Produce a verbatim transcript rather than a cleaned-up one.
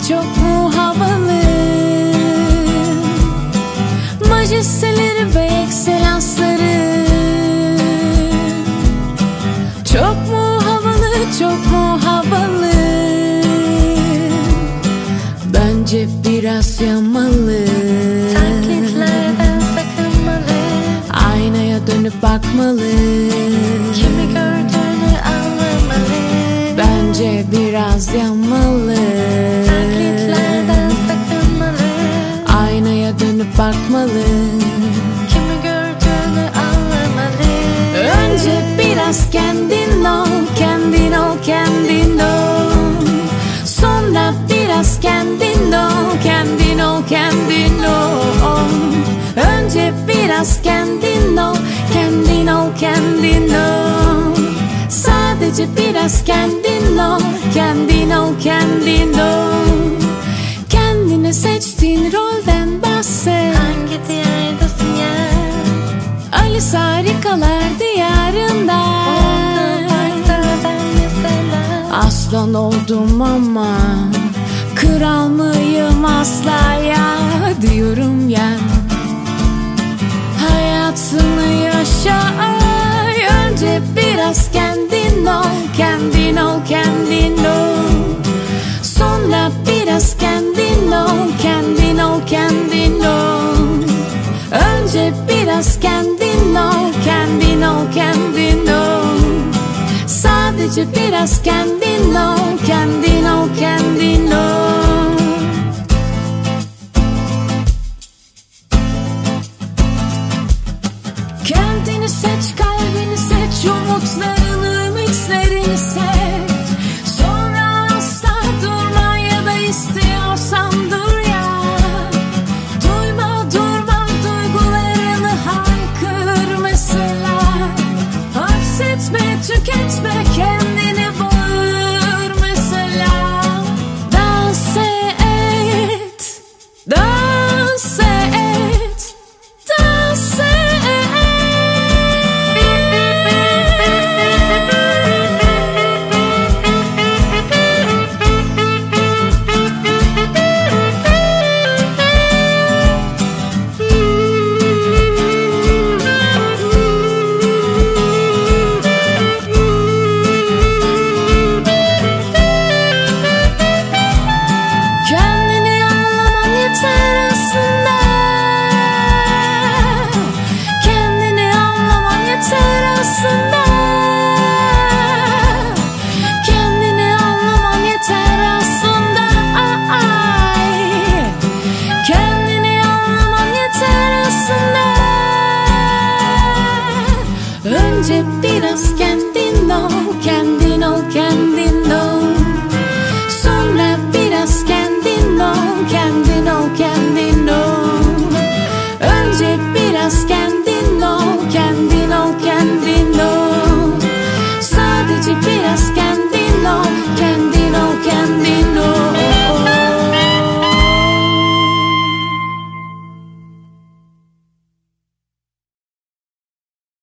çok mu havalı? Majesteleri ve ekselansları çok mu havalı, çok mu havalı? Bence biraz yamalı. Taklitlerden sakınmalı. Aynaya dönüp bakmalı. Kimi gördüğünü anlamalı. Bence biraz yamalı. Taklitlerden sakınmalı. Aynaya dönüp bakmalı. Kimi gördüğünü anlamalı. Önce biraz kendin ol, kendin ol, kendin ol. Sonra biraz kendin ol, kendin ol, kendin ol. Önce biraz kendin ol, kendin ol, kendin ol. Sadece biraz kendin ol, kendin ol, kendin ol. Kendine seçtiğin rolden bahset. Hangi diyardasın ya? Alice Harikalar Diyarında. Orada ben mesela. Aslan oldum ama kral mıyım asla ya, diyorum ya. Hayatını yaşa. Önce biraz kendin ol, kendin ol, kendin ol. Sonra biraz kendin ol, kendin ol, kendin ol. Önce biraz kendin ol, kendin ol, kendin ol. Sadece biraz kendin ol, kendin ol, kendin ol. Kendini seç, kalbini seç, umutlarını, ümitlerini seç.